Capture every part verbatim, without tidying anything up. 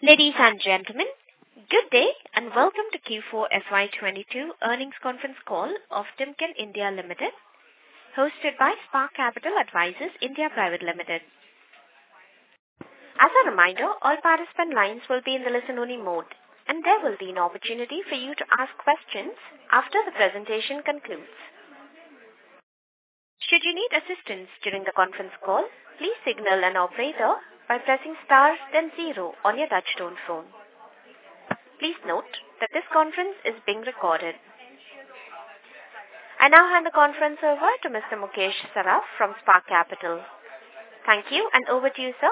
Ladies and gentlemen, good day and welcome to Q four F Y twenty-two earnings conference call of Timken India Limited, hosted by Spark Capital Advisors India Private Limited. As a reminder, all participant lines will be in the listen-only mode, and there will be an opportunity for you to ask questions after the presentation concludes. Should you need assistance during the conference call, please signal an operator by pressing star then zero on your touchtone phone. Please note that this conference is being recorded. I now hand the conference over to Mister Mukesh Saraf from Spark Capital. Thank you, and over to you, sir.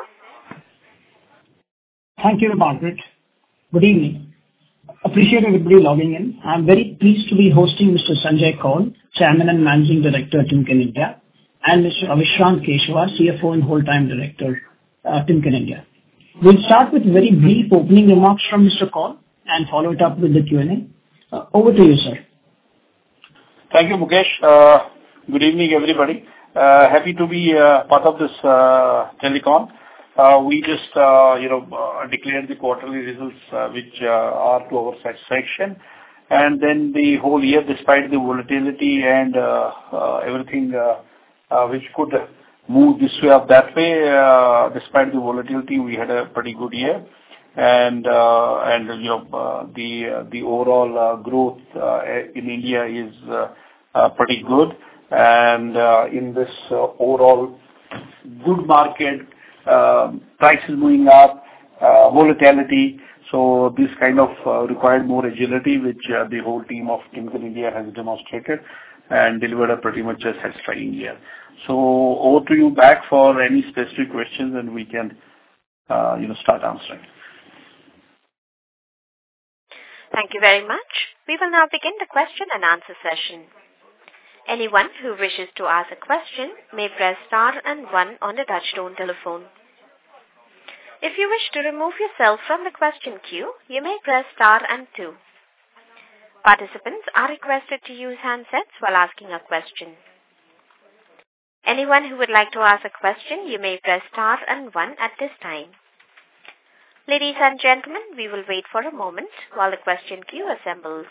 Thank you, Margaret. Good evening. Appreciate everybody logging in. I'm very pleased to be hosting Mister Sanjay Koul, Chairman and Managing Director at Timken India, and Mister Avishrant Keshava, C F O and Whole-Time Director, uh, Timken India. We'll start with very brief opening remarks from Mister Koul and follow it up with the Q and A. Uh, over to you, sir. Thank you, Mukesh. Uh, good evening, everybody. Uh, happy to be uh, part of this uh, telecon. Uh, we just, uh, you know, uh, declared the quarterly results, uh, which uh, are to our satisfaction. And then the whole year, despite the volatility and uh, uh, everything uh, uh, which could move this way or that way, uh, despite the volatility, we had a pretty good year. And, uh, and you know, uh, the uh, the overall uh, growth uh, in India is uh, uh, pretty good. And uh, in this uh, overall good market, Uh, prices moving up, uh, volatility. So this kind of uh, required more agility, which uh, the whole team of Timken India has demonstrated and delivered a pretty much a satisfying year. So over to you back for any specific questions, and we can, uh, you know, start answering. Thank you very much. We will now begin the question and answer session. Anyone who wishes to ask a question may press star and one on the touchtone telephone. If you wish to remove yourself from the question queue, you may press star and two. Participants are requested to use handsets while asking a question. Anyone who would like to ask a question, you may press star and one at this time. Ladies and gentlemen, we will wait for a moment while the question queue assembles.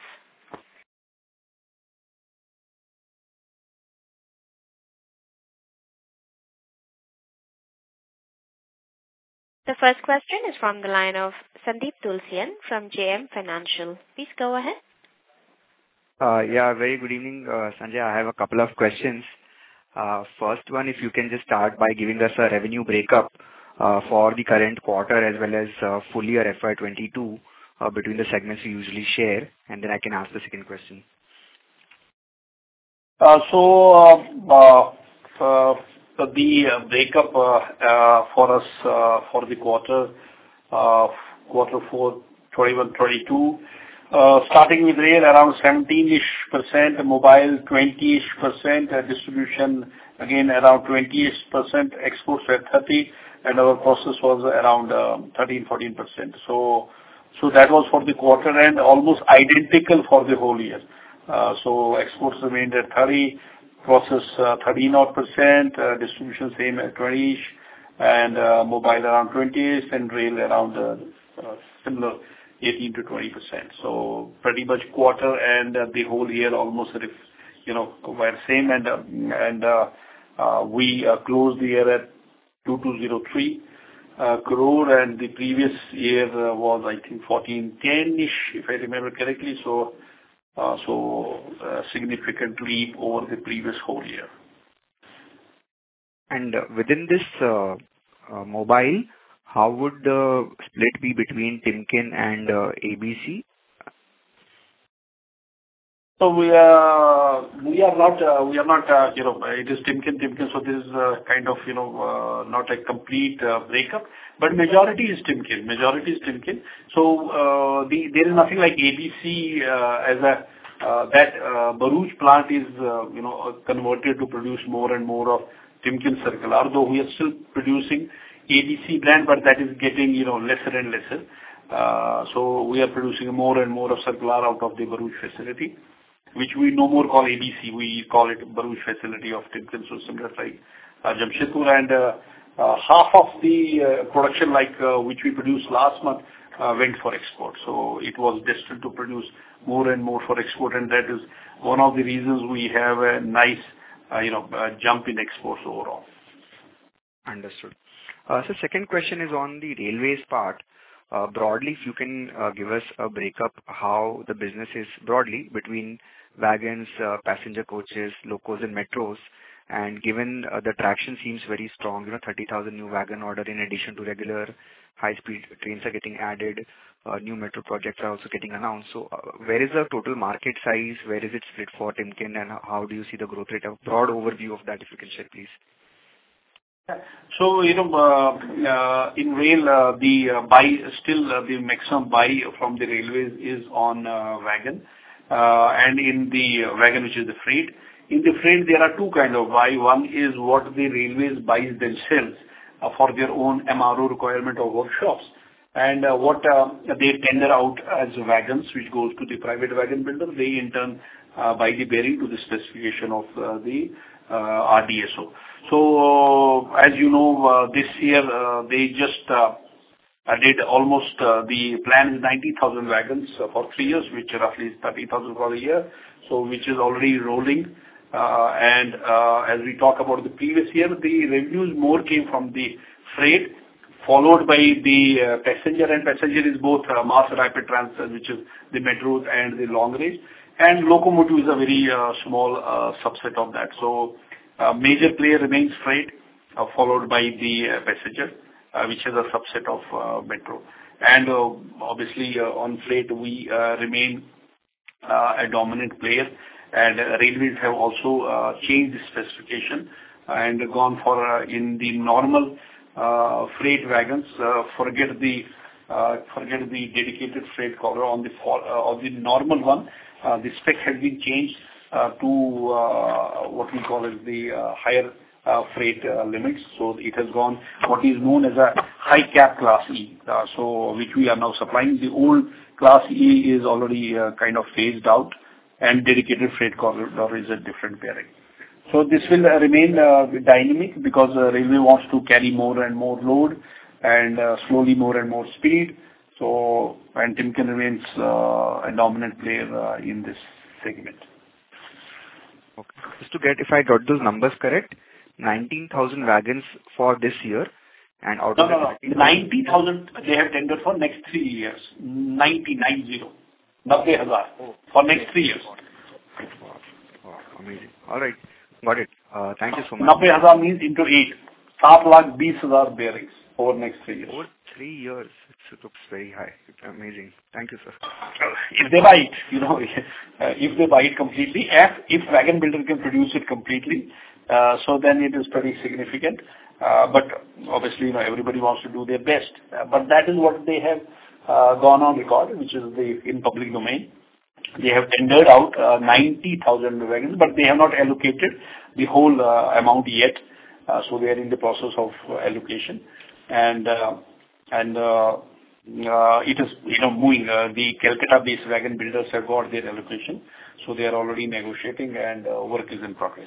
The first question is from the line of Sandeep Tulsian from J M Financial. Please go ahead. Uh, yeah, very good evening, uh, Sanjay. I have a couple of questions. Uh, first one, if you can just start by giving us a revenue breakup uh, for the current quarter as well as uh, full year F Y twenty-two uh, between the segments you usually share, and then I can ask the second question. Uh, so, uh, uh, uh, the uh, breakup uh, uh, for us uh, for the quarter, uh, quarter four, twenty-one twenty-two, uh, starting with rail around seventeen-ish percent, mobile twenty-ish percent, uh, distribution again around twenty-ish percent, exports at thirty, and our process was around uh, thirteen fourteen percent. So, so that was for the quarter and almost identical for the whole year. Uh, so exports remained at thirty. Process uh, thirteen odd percent, uh, distribution same at twenty-ish, and uh, mobile around twenty-ish, and rail around uh, uh, similar eighteen to twenty percent. So pretty much quarter and uh, the whole year almost, you know, were same, and uh, and uh, uh, we uh, closed the year at two thousand two hundred three uh, crore, and the previous year uh, was I think fourteen ten-ish, if I remember correctly. So. Uh, so uh, significant leap over the previous whole year. And uh, within this uh, uh, mobile, how would the split be between Timken and uh, A B C? So we are we are not uh, we are not uh, you know it is Timken Timken. So this is uh, kind of you know uh, not a complete uh, breakup, but majority is Timken. Majority is Timken. So uh, the there is nothing like A B C uh, as a uh, that uh, Bharuch plant is uh, you know converted to produce more and more of Timken Circular. Although we are still producing A B C brand, but that is getting you know lesser and lesser. Uh, so we are producing more and more of Circular out of the Bharuch facility, which we no more call A B C. We call it Bharuch facility of Timken, so similar like uh, Jamshedpur. And uh, uh, half of the uh, production like uh, which we produced last month uh, went for export. So it was destined to produce more and more for export, and that is one of the reasons we have a nice, uh, you know, uh, jump in exports overall. Understood. Uh, so second question is on the railways part. Uh, broadly, if you can uh, give us a breakup how the business is broadly between wagons, uh, passenger coaches, locos and metros. And given uh, the traction seems very strong, you know, thirty thousand new wagon order in addition to regular high-speed trains are getting added, uh, new metro projects are also getting announced. So uh, where is the total market size? Where is it split for Timken, and how do you see the growth rate? A broad overview of that, if you can share, please. So, you know, uh, uh, in rail, uh, the uh, buy, still uh, the maximum buy from the railways is on uh, wagon, uh, and in the wagon, which is the freight. In the freight, there are two kind of buy. One is what the railways buys themselves uh, for their own M R O requirement or workshops, and uh, what uh, they tender out as wagons, which goes to the private wagon builder. They in turn uh, buy the bearing to the specification of uh, the uh, R D S O. So, uh, as you know, uh, this year uh, they just uh, did almost uh, the plan is ninety thousand wagons uh, for three years, which roughly is thirty thousand for a year. So, which is already rolling. Uh, and uh, as we talk about the previous year, the revenues more came from the freight, followed by the uh, passenger, and passenger is both uh, mass rapid transit, which is the metros and the long range, and locomotive is a very uh, small uh, subset of that. So, uh, major player remains freight, uh, followed by the uh, passenger, uh, which is a subset of uh, metro. And uh, obviously, uh, on freight, we uh, remain uh, a dominant player. And uh, railways have also uh, changed the specification and gone for uh, in the normal uh, freight wagons. Uh, forget the uh, forget the dedicated freight corridor on the for, uh, on the normal one. Uh, the spec has been changed uh, to uh, what we call as the uh, higher uh, freight uh, limits. So it has gone what is known as a high cap class E. Uh, so which we are now supplying. The old class E is already uh, kind of phased out, and dedicated freight corridor is a different pairing. So this will uh, remain uh, dynamic because uh, railway wants to carry more and more load and uh, slowly more and more speed. So, and Timken remains uh, a dominant player uh, in this segment. Okay. Just to get, if I got those numbers correct, nineteen thousand wagons for this year, and out no, of no, that... No, ninety thousand they have tendered for next three years. ninety, nine zero. ninety thousand oh, for next three years. Wow, wow, amazing. All right, got it. Uh, thank you so much. ninety thousand means into eight. seven lakh twenty thousand bearings over next three years. Over three years, it looks very high. It's amazing. Thank you, sir. If they buy it, you know, uh, if they buy it completely, if, if wagon builder can produce it completely, uh, so then it is pretty significant. Uh, but obviously, you know, everybody wants to do their best. Uh, but that is what they have uh, gone on record, which is the in public domain. They have tendered out uh, ninety thousand wagons, but they have not allocated the whole uh, amount yet. Uh, so they are in the process of uh, allocation, and uh, and uh, uh, it is you know moving. Uh, the Calcutta-based wagon builders have got their allocation, so they are already negotiating, and uh, work is in progress.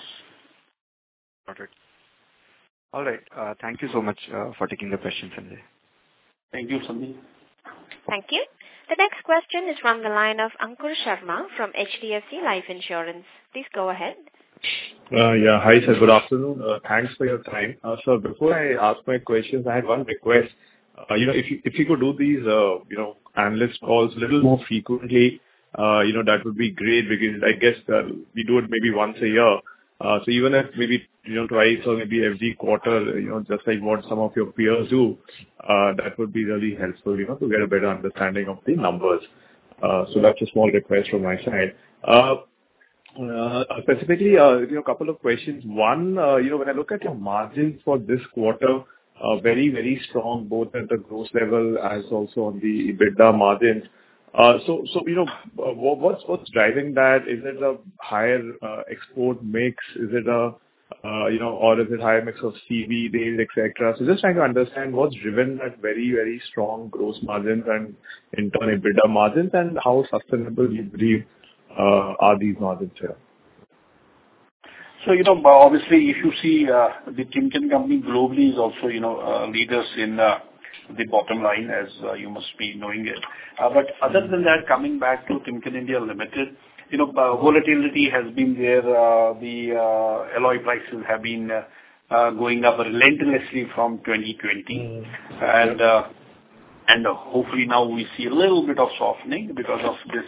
Got it. All right. Uh, thank you so much uh, for taking the question, Sanjay. Thank you, Sandeep. Thank you. The next question is from the line of Ankur Sharma from H D F C Life Insurance. Please go ahead. Uh, yeah, hi sir, good afternoon. Uh, thanks for your time. Uh, so before I ask my questions, I had one request. Uh, you know, if you, if you could do these, uh, you know, analyst calls a little more frequently, uh, you know, that would be great because I guess uh, we do it maybe once a year. Uh, so even if maybe, you know, twice or maybe every quarter, you know, just like what some of your peers do, uh, that would be really helpful, you know, to get a better understanding of the numbers. Uh, so that's a small request from my side. Uh, Uh, specifically, uh, you know, a couple of questions. One, uh, you know, when I look at your margins for this quarter, uh, very, very strong, both at the gross level as also on the EBITDA margins. Uh, so, so, you know, what's, what's driving that? Is it a higher, uh, export mix? Is it a, uh, you know, or is it higher mix of C V, rail, et cetera? So just trying to understand what's driven that very, very strong gross margins and in turn EBITDA margins, and how sustainable you believe Uh, are these margins here? So, you know, obviously, if you see uh, the Timken company globally is also, you know, uh, leaders in uh, the bottom line, as uh, you must be knowing it. Uh, but other than that, coming back to Timken India Limited, you know, uh, volatility has been there. Uh, the uh, alloy prices have been uh, uh, going up relentlessly from twenty twenty, mm. and uh, and uh, hopefully now we see a little bit of softening because of this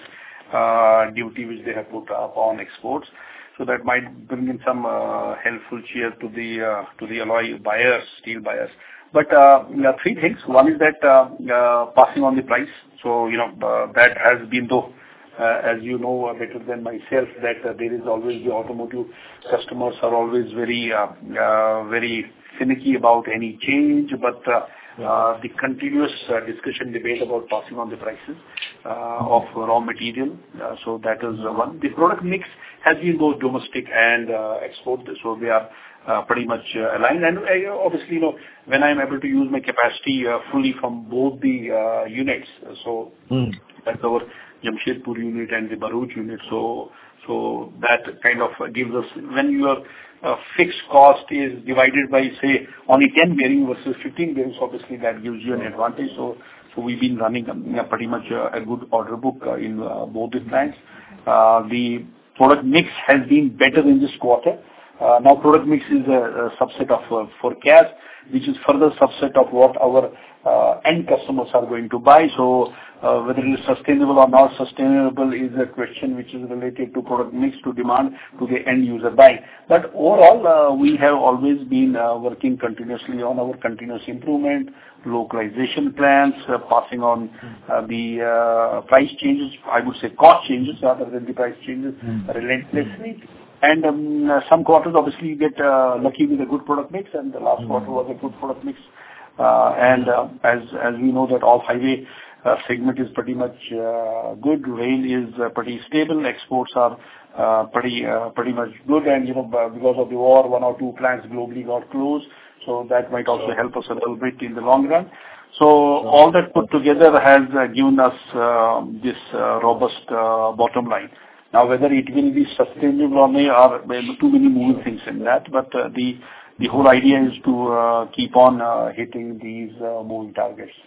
uh, duty which they have put up on exports. So that might bring in some uh, helpful cheer to the uh, to the alloy buyers, steel buyers. But uh, three things. One is that uh, uh, passing on the price. So you know uh, that has been, though, uh, as you know uh, better than myself, that uh, there is always the automotive customers are always very uh, uh, very finicky about any change, but uh, Uh, the continuous uh, discussion, debate about passing on the prices uh, of raw material. Uh, so that is uh, one. The product mix has been both domestic and uh, export, so they are uh, pretty much uh, aligned. And uh, obviously, you know, when I am able to use my capacity uh, fully from both the uh, units, so mm. that's our Jamshedpur unit and the Bharuch unit. So, so that kind of gives us, when you are Uh, fixed cost is divided by, say, only ten bearing versus fifteen bearings, obviously that gives you an advantage. So, so we've been running um, pretty much uh, a good order book uh, in uh, both the plants. Uh, the product mix has been better in this quarter. Uh, now, product mix is a, a subset of uh, forecast, which is further subset of what our uh, end customers are going to buy. So, uh, whether it is sustainable or not sustainable is a question which is related to product mix, to demand, to the end user buy. But overall, uh, we have always been uh, working continuously on our continuous improvement, localization plans, uh, passing on uh, the uh, price changes, I would say cost changes rather than the price changes mm. relentlessly. And um, uh, some quarters obviously you get uh, lucky with a good product mix, and the last mm. quarter was a good product mix. Uh, and uh, as as we know that off-highway uh, segment is pretty much uh, good, rail is uh, pretty stable, exports are uh, pretty uh, pretty much good, and you know because of the war, one or two plants globally got closed, so that might also help us a little bit in the long run. So all that put together has uh, given us uh, this uh, robust uh, bottom line. Now, whether it will be sustainable or not, are too many moving things in that, but uh, the the whole idea is to uh, keep on uh, hitting these uh, moving targets.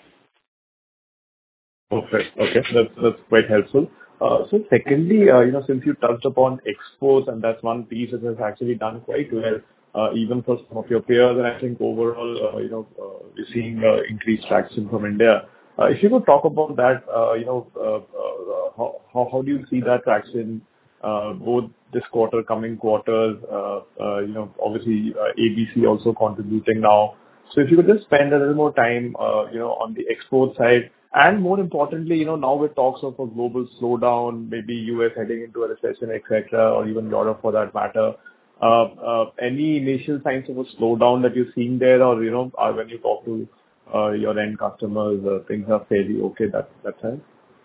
Okay, okay, that's that's quite helpful. Uh, so, secondly, uh, you know, since you touched upon exports, and that's one piece that has actually done quite well, uh, even for some of your peers, and I think overall, uh, you know, uh, we're seeing uh, increased traction from India. Uh, if you could talk about that, uh, you know, uh, uh, how, how how do you see that traction, uh, both this quarter, coming quarters, uh, uh, you know, obviously uh, A B C also contributing now. So if you could just spend a little more time, uh, you know, on the export side, and more importantly, you know, now with talks of a global slowdown, maybe U S heading into a recession, et cetera, or even Europe for that matter. Uh, uh, any initial signs of a slowdown that you're seeing there, or you know, uh, when you talk to Uh, your end customers, uh, things are fairly okay that that time?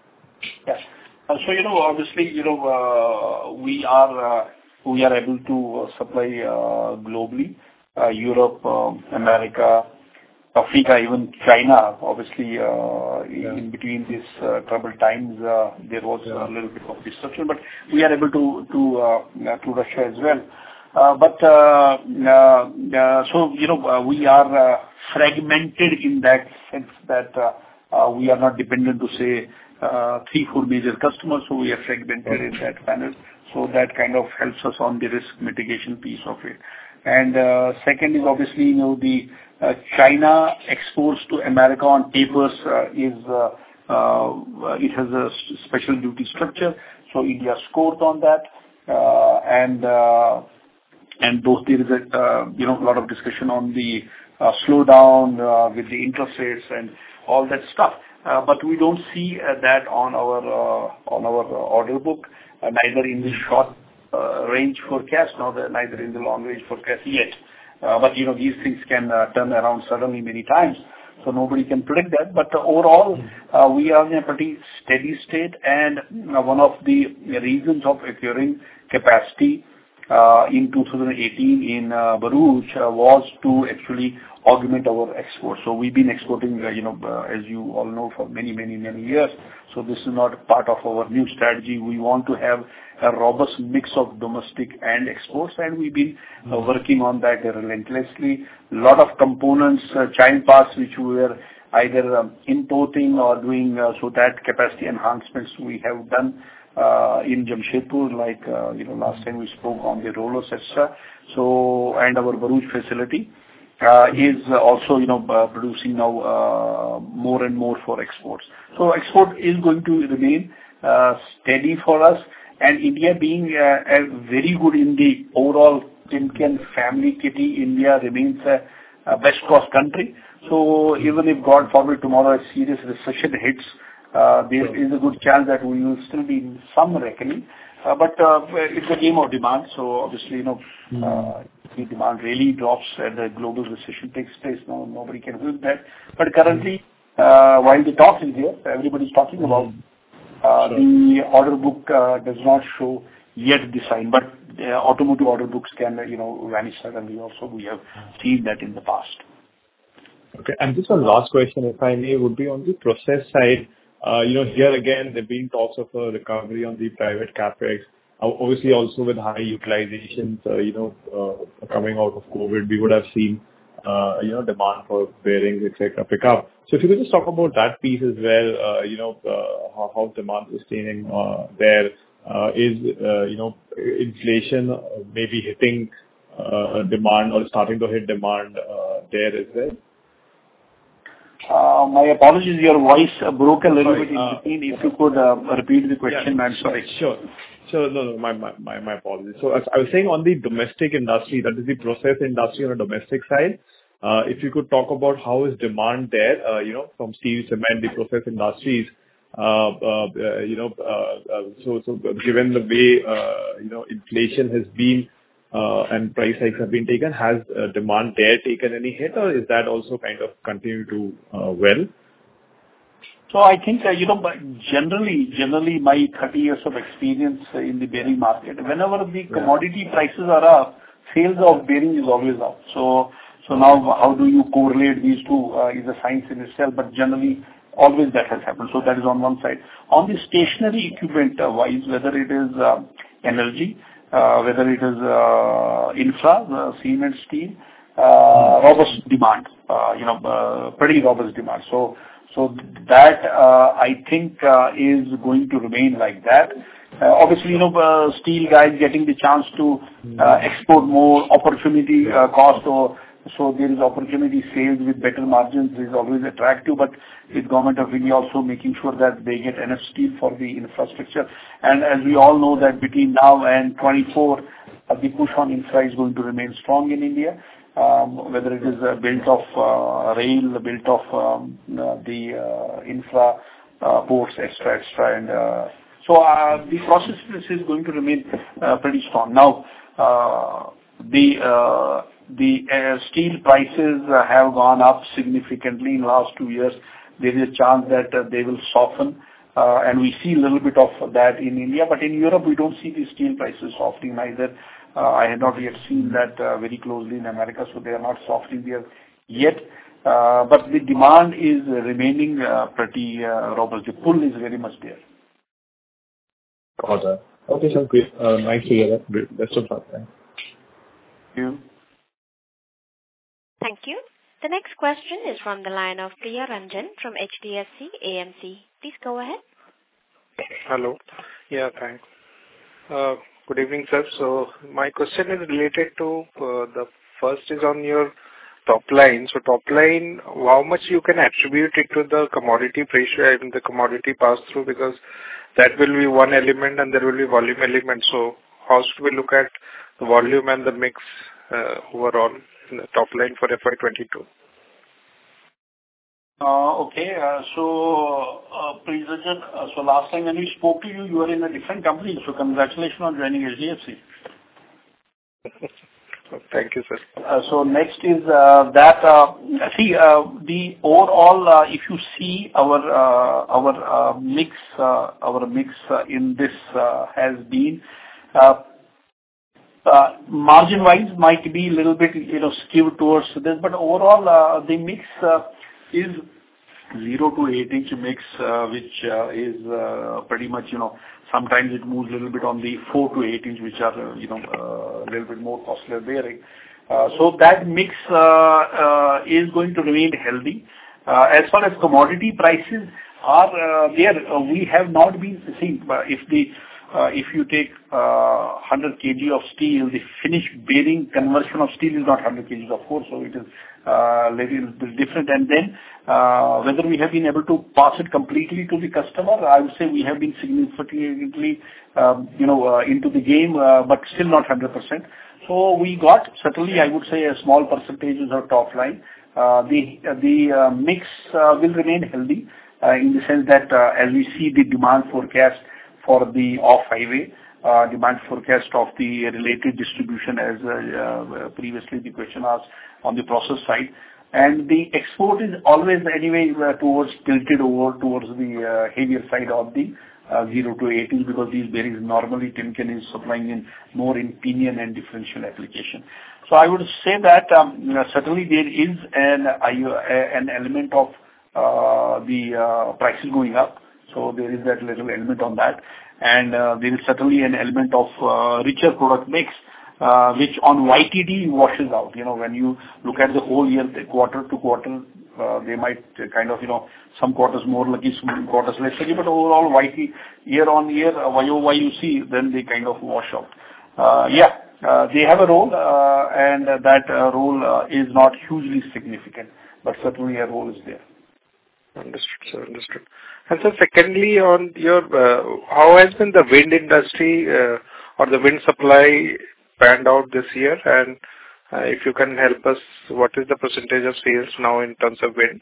Yes. Uh, so, you know, obviously, you know, uh, we are uh, we are able to uh, supply uh, globally, uh, Europe, um, America, Africa, even China. Obviously, uh, yeah. in between these uh, troubled times, uh, there was yeah. a little bit of disruption, but we are able to to uh, to Russia as well. Uh, but uh, uh, uh, so you know, uh, we are uh, fragmented in that sense that uh, uh, we are not dependent to say uh, three, four major customers. So we are fragmented okay. in that manner. So that kind of helps us on the risk mitigation piece of it. And uh, second is obviously, you know, the uh, China exports to America on papers uh, is uh, uh, it has a special duty structure. So India scored on that, uh, and uh, and both there is a uh, you know a lot of discussion on the uh, slowdown uh, with the interest rates and all that stuff. Uh, but we don't see uh, that on our uh, on our uh, order book, uh, neither in the short uh, range forecast nor the, neither in the long range forecast yet. Uh, but you know these things can uh, turn around suddenly many times, so nobody can predict that. But uh, overall, uh, we are in a pretty steady state, and uh, one of the reasons of acquiring capacity Uh, in two thousand eighteen in uh, Bharuch uh, was to actually augment our exports. So we've been exporting, uh, you know, uh, as you all know, for many, many, many years. So this is not part of our new strategy. We want to have a robust mix of domestic and exports, and we've been uh, working on that relentlessly. A lot of components, uh, child parts, which we were either um, importing or doing uh, so that capacity enhancements we have done uh, in Jamshedpur, like uh, you know last time we spoke on the rollers, et cetera. So and our Bharuch facility uh, is also you know uh, producing now uh, more and more for exports. So export is going to remain uh, steady for us, and India being uh, uh, very good in the overall Timken family kitty, India remains a, a best cost country. So even if God forbid tomorrow a serious recession hits, uh, there is a good chance that we will still be in some reckoning. Uh, but uh, it's a game of demand. So obviously, you know, uh, the demand really drops and the global recession takes place. No, nobody can help that. But currently, uh, while the talk is here, everybody's talking about uh, the order book uh, does not show yet the sign, but uh, automotive order books can, you know, vanish suddenly. Also, we have seen that in the past. Okay. And just one last question, if I may, would be on the process side. Uh, you know, here again, there have been talks of a recovery on the private capex. Uh, obviously, also with high utilizations, uh, you know, uh, coming out of COVID, we would have seen, uh, you know, demand for bearings, et cetera, pick up. So if you could just talk about that piece as well, uh, you know, uh, how, how demand sustaining uh, there uh, is, uh, you know, inflation maybe hitting uh, demand or starting to hit demand uh, there as well. Uh, my apologies, your voice uh, broke a little sorry, bit in uh, between. If you could uh, repeat the question, yeah, I'm sorry. Sure. Sure. No, no, my, my, my, my apologies. So as I was saying on the domestic industry, that is the process industry on the domestic side, uh, if you could talk about how is demand there, uh, you know, from steel, cement, the process industries, uh, uh, uh, you know, uh, uh, so, so given the way, uh, you know, inflation has been, Uh, and price hikes have been taken, has uh, demand there taken any hit, or is that also kind of continue to uh, well? So I think, uh, you know, but generally, generally my thirty years of experience uh, in the bearing market, whenever the Yeah. commodity prices are up, sales of bearing is always up. So, so now how do you correlate these two uh, is a science in itself, but generally always that has happened. So that is on one side. On the stationary equipment uh, wise, whether it is uh, energy, Uh, whether it is uh, infra, uh, cement, steel, uh, robust demand, uh, you know, uh, pretty robust demand. So, so that uh, I think uh, is going to remain like that. Uh, obviously, you know, uh, steel guys getting the chance to uh, export more opportunity uh, cost, or so there is opportunity sales with better margins is always attractive. But with Government of India also making sure that they get enough steel for the infrastructure. And as we all know that between now and twenty-four, uh, the push on infra is going to remain strong in India. Um, whether it is uh, built of uh, rail, built of um, uh, the uh, infra, uh, ports, et cetera, et cetera. And uh, so uh, the process is going to remain uh, pretty strong. Now, uh, the uh, the uh, steel prices uh, have gone up significantly in the last two years. There is a chance that uh, they will soften, uh, and we see a little bit of that in India. But in Europe, we don't see the steel prices softening either. Uh, I have not yet seen that uh, very closely in America, so they are not softening there yet. Uh, but the demand is remaining uh, pretty uh, robust. The pull is very much there. Got that. Okay, so great. Uh, nice to hear that. Best of luck. Thanks. Thank you. Thank you. The next question is from the line of Priya Ranjan from H D F C A M C. Please go ahead. Hello. Yeah, thanks. Uh, good evening, sir. So my question is related to uh, the first is on your top line. So top line, how much you can attribute it to the commodity pressure and the commodity pass through, because that will be one element and there will be volume element. So how should we look at the volume and the mix uh, overall in the top line for F Y twenty-two? Uh, okay, uh, so uh, please, uh, so last time when we spoke to you, you were in a different company. So congratulations on joining H D F C. Thank you, sir. Uh, so next is uh, that uh, see uh, the overall. Uh, if you see our uh, our uh, mix, uh, our mix uh, in this uh, has been. Uh, Uh, margin-wise might be a little bit, you know, skewed towards this, but overall, uh, the mix uh, is zero to eight inch mix, uh, which uh, is uh, pretty much, you know, sometimes it moves a little bit on the four to eight inch, which are, uh, you know, uh, a little bit more costlier bearing. Uh, so that mix uh, uh, is going to remain healthy. Uh, As far as commodity prices are uh, there, uh, we have not been seeing. If the uh, if you take uh, one hundred kilograms of steel, the finished bearing conversion of steel is not one hundred kilograms, of course, so it is uh, little bit different. And then uh, whether we have been able to pass it completely to the customer, I would say we have been significantly, um, you know, uh, into the game, uh, but still not one hundred percent. So we got certainly, I would say, a small percentage of our top line. Uh, the the uh, mix uh, will remain healthy uh, in the sense that uh, as we see the demand forecast for the off-highway, uh, demand forecast of the related distribution as uh, uh, previously the question asked on the process side. And the export is always anyway uh, towards tilted over towards the uh, heavier side of the uh, zero to eighty because these bearings normally Timken is supplying in more in pinion and differential application. So I would say that um, certainly there is an uh, an element of uh, the uh, prices going up. So there is that little element on that, and uh, there is certainly an element of uh, richer product mix, uh, which on Y T D washes out. You know, when you look at the whole year, the quarter to quarter, uh, they might kind of, you know, some quarters more lucky, some quarters less lucky, but overall Y T year on year, uh, Y O Y you see, then they kind of wash out. Uh, yeah. Uh, they have a role, uh, and uh, that uh, role uh, is not hugely significant, but certainly a role is there. Understood, sir. Understood. And so, secondly, on your, uh, how has been the wind industry uh, or the wind supply panned out this year? And uh, if you can help us, what is the percentage of sales now in terms of wind?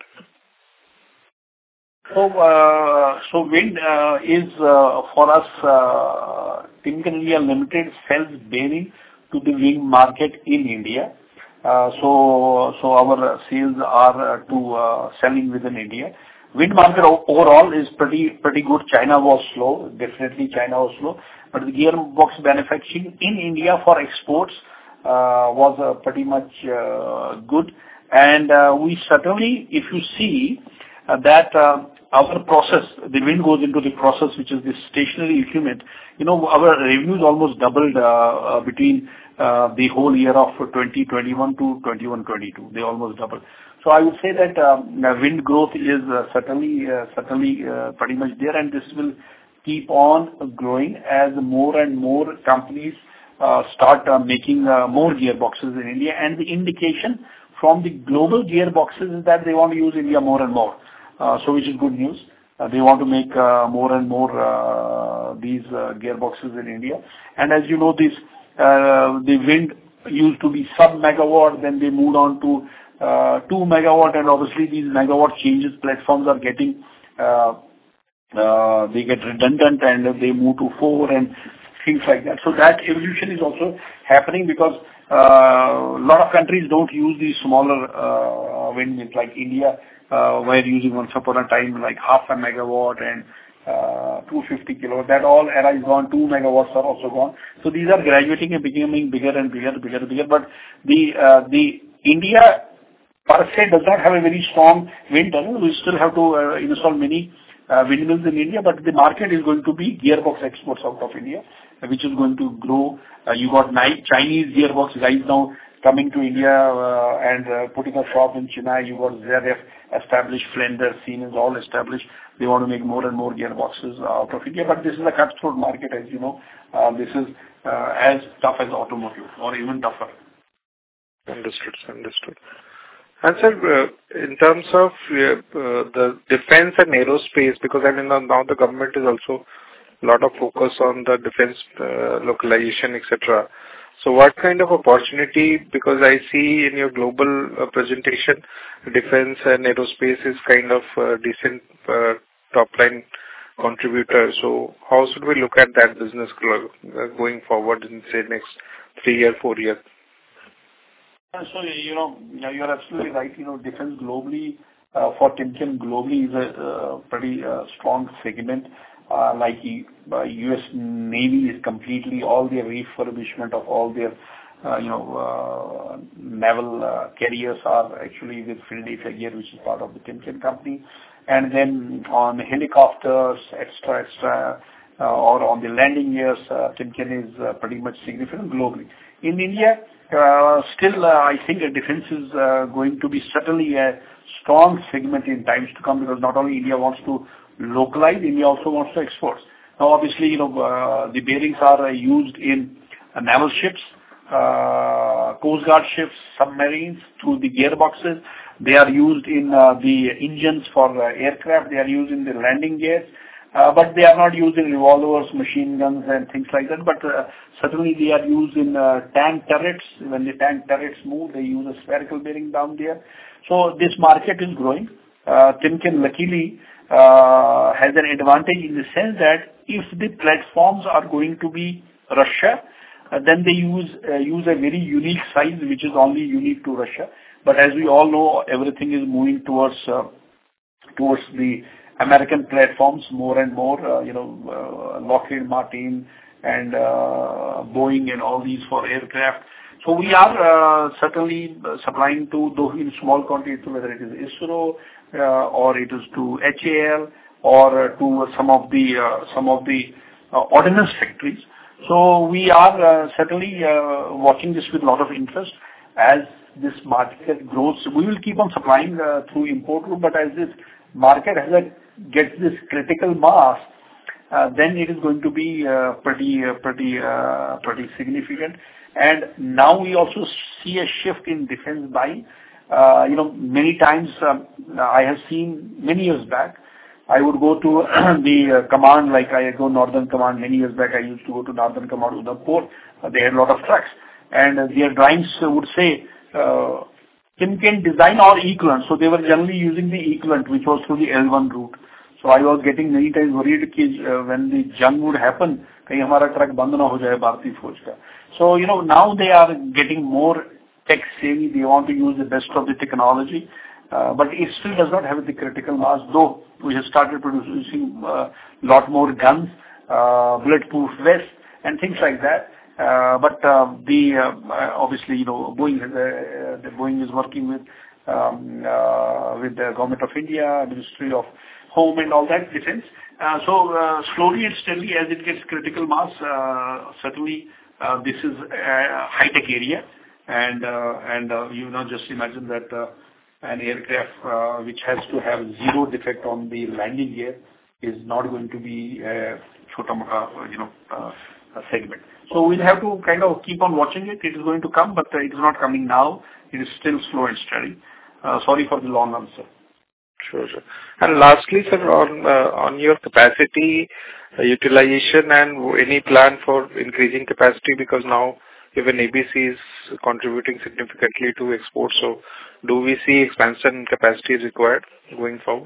So, uh, so wind uh, is uh, for us, uh, Timken India Limited sells bearing to the wind market in India. Uh, so, so our sales are uh, to uh, selling within India. Wind market overall is pretty pretty good. China was slow, definitely China was slow, but the gearbox manufacturing in India for exports uh, was uh, pretty much uh, good. And uh, we certainly, if you see uh, that uh, our process, the wind goes into the process, which is the stationary equipment. You know, our revenues almost doubled uh, uh, between uh, the whole year of twenty twenty-one to twenty-one twenty-two. They almost doubled. So I would say that um, wind growth is uh, certainly uh, certainly uh, pretty much there, and this will keep on growing as more and more companies uh, start uh, making uh, more gearboxes in India. And the indication from the global gearboxes is that they want to use India more and more. Uh, so which is good news. Uh, they want to make uh, more and more uh, these uh, gearboxes in India. And as you know, this uh, the wind used to be sub megawatt, then they moved on to uh, two megawatt, and obviously these megawatt changes platforms are getting uh, uh, they get redundant and they move to four and things like that. So that evolution is also happening because uh, a lot of countries don't use these smaller uh, windmills like India. Uh, were using once upon a time like half a megawatt and uh, two hundred fifty kilowatt. That all era is gone. Two megawatts are also gone. So these are graduating and becoming bigger and bigger, bigger and bigger. But the uh, the India per se does not have a very strong wind tunnel. We still have to uh, install many uh, windmills in India, but the market is going to be gearbox exports out of India, which is going to grow. Uh, you got nine Chinese gearbox guys now coming to India uh, and uh, putting a shop in Chennai. You got Z F established, Flender, Siemens, all established. They want to make more and more gearboxes out of India. But this is a cutthroat market, as you know. Uh, this is uh, as tough as automotive, or even tougher. Understood, understood. And sir, uh, in terms of uh, uh, the defense and aerospace, because I mean now the government is also a lot of focus on the defense uh, localization, et cetera. So what kind of opportunity, because I see in your global uh, presentation, defense and aerospace is kind of a decent uh, top line contributor. So how should we look at that business going forward in, say, next three year, four years? So, you know, you're absolutely right. You know, defense globally, uh, for Timken globally is a uh, pretty uh, strong segment. Uh, like uh, U S Navy is completely all their refurbishment of all their, uh, you know, uh, naval uh, carriers are actually with Philadelphia Gear, which is part of the Timken company. And then on helicopters, extra, extra, uh, or on the landing gears, uh, Timken is uh, pretty much significant globally. In India, uh, still, uh, I think the defense is uh, going to be certainly a strong segment in times to come, because not only India wants to localize, India also wants to export. Now, obviously, you know, uh, the bearings are uh, used in uh, naval ships, uh, Coast Guard ships, submarines, through the gearboxes. They are used in uh, the engines for uh, aircraft. They are used in the landing gears. Uh, but they are not used in revolvers, machine guns, and things like that. But uh, certainly they are used in uh, tank turrets. When the tank turrets move, they use a spherical bearing down there. So this market is growing. Uh, Timken luckily uh, has an advantage in the sense that if the platforms are going to be Russia, uh, then they use uh, use a very unique size, which is only unique to Russia. But as we all know, everything is moving towards uh, towards the American platforms more and more, uh, you know, uh, Lockheed Martin and uh, Boeing and all these for aircraft. So we are uh, certainly supplying to, though in small quantities, whether it is ISRO uh, or it is to H A L or uh, to some of the uh, some of the uh, ordnance factories. So we are uh, certainly uh, watching this with a lot of interest. As this market grows, we will keep on supplying uh, through import route, but as this market has a gets this critical mass, uh, then it is going to be uh, pretty, uh, pretty, uh, pretty significant. And now we also see a shift in defense buying. Uh, you know, many times um, I have seen many years back, I would go to the uh, command, like I go Northern Command. Many years back, I used to go to Northern Command Udaipur. Uh, they had a lot of trucks, and uh, their drawings uh, would say uh, Timken design or equivalent. So they were generally using the equivalent, which was through the L one route. So I was getting many times worried that uh, when the jung would happen, kahin hamara truck band na ho jaye Bharatiya Fauj ka. So, you know, now they are getting more tech savvy. They want to use the best of the technology. Uh, but it still does not have the critical mass, though we have started producing a uh, lot more guns, uh, bulletproof vests, and things like that. Uh, but uh, the uh, obviously, you know, Boeing, uh, the Boeing is working with um, uh, with the Government of India, Ministry of Home, and all that defense. Uh, so uh, slowly and steadily, as it gets critical mass, uh, certainly uh, this is a high-tech area, and uh, and uh, you know, just imagine that. Uh, An aircraft uh, which has to have zero defect on the landing gear is not going to be a chota mota, you know, uh, a segment. So we'll have to kind of keep on watching it. It is going to come, but uh, it is not coming now. It is still slow and steady. Uh, sorry for the long answer. Sure, sir. And lastly, sir, on uh, on your capacity uh, utilization and any plan for increasing capacity, because now even A B C is contributing significantly to exports. So do we see expansion capacity is required going forward?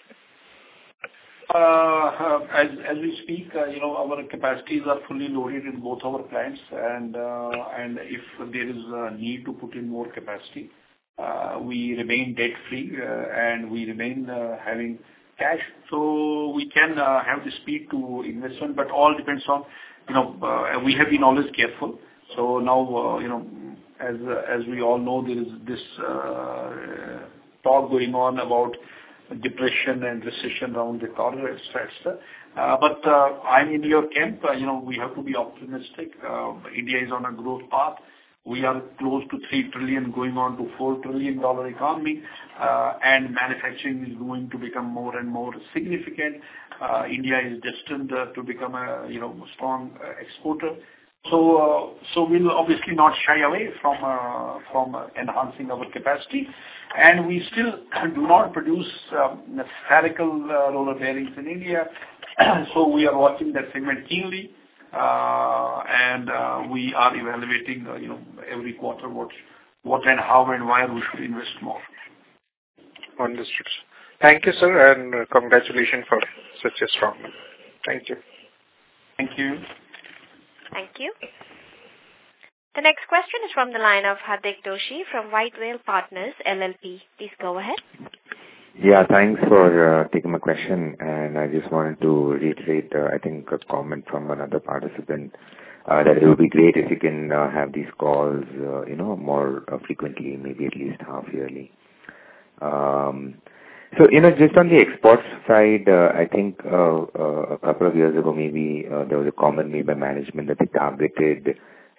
Uh, as, as we speak, uh, you know, our capacities are fully loaded in both our plants, and uh, and if there is a need to put in more capacity, uh, we remain debt-free uh, and we remain uh, having cash. So we can uh, have the speed to investment, but all depends on, you know, uh, we have been always careful. So now, uh, you know, as uh, as we all know, there is this uh, talk going on about depression and recession around the corner, et cetera. Uh, but uh, I'm in your camp. Uh, you know, we have to be optimistic. Uh, India is on a growth path. We are close to three trillion, going on to four trillion dollar economy, uh, and manufacturing is going to become more and more significant. Uh, India is destined uh, to become a you know strong uh, exporter. So, uh, so we'll obviously not shy away from uh, from uh, enhancing our capacity, and we still do not produce um, spherical uh, roller bearings in India. So we are watching that segment keenly, uh, and uh, we are evaluating, uh, you know, every quarter what what and how and why we should invest more. Understood. Thank you, sir, and uh, congratulations for such a strong. Thank you. Thank you. Thank you. The next question is from the line of Hardik Doshi from White Whale Partners, L L P. Please go ahead. Yeah, thanks for uh, taking my question. And I just wanted to reiterate, uh, I think, a comment from another participant uh, that it would be great if you can uh, have these calls, uh, you know, more uh, frequently, maybe at least half yearly. Um, So, you know, just on the exports side, uh, I think uh, uh, a couple of years ago, maybe uh, there was a comment made by management that they targeted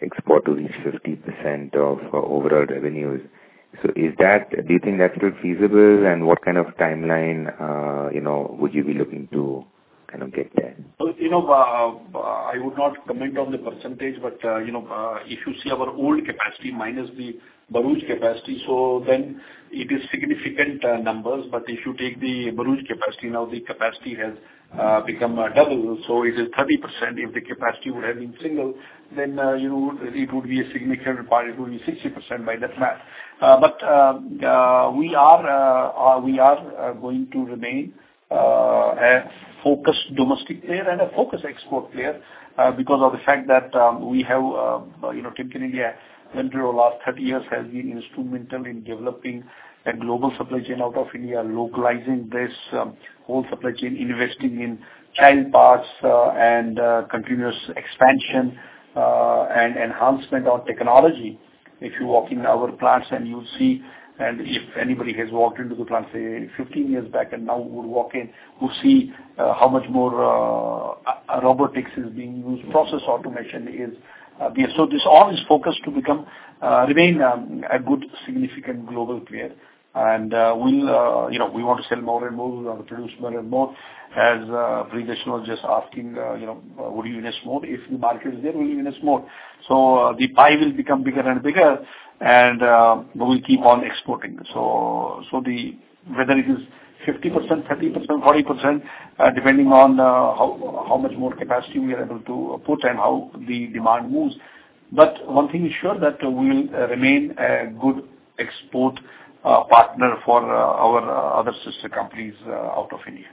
export to reach fifty percent of uh, overall revenues. So is that, do you think that's still feasible, and what kind of timeline, uh, you know, would you be looking to kind of get there? So, you know, uh, I would not comment on the percentage, but, uh, you know, uh, if you see our old capacity minus the Bharuch capacity, so then it is significant uh, numbers. But if you take the Bharuch capacity, now the capacity has uh, become uh, double, so it is thirty percent. If the capacity would have been single, then, uh, you know, it would be a significant part, it would be sixty percent by that math. Uh, but uh, uh, we are, uh, uh, we are uh, going to remain uh, a focused domestic player and a focused export player uh, because of the fact that um, we have, uh, you know, Timken India venture over the last thirty years has been instrumental in developing a global supply chain out of India, localizing this um, whole supply chain, investing in child parts uh, and uh, continuous expansion uh, and enhancement of technology. If you walk in our plants and you see, and if anybody has walked into the plant, say, fifteen years back and now would walk in, would see uh, how much more uh, robotics is being used, process automation is uh, there. So this all is focused to become, uh, remain um, a good, significant global player. And uh, we'll, uh, you know, we want to sell more and more, we want to produce more and more. As uh, Priyadarshini was just asking, uh, you know, uh, would you invest more? If the market is there, will you invest more? So uh, the pie will become bigger and bigger, and uh, we'll keep on exporting. So, so the whether it is fifty percent, thirty percent, forty percent, uh, depending on uh, how how much more capacity we are able to put and how the demand moves. But one thing is sure that we will uh, remain a good export Uh, partner for uh, our uh, other sister companies uh, out of India.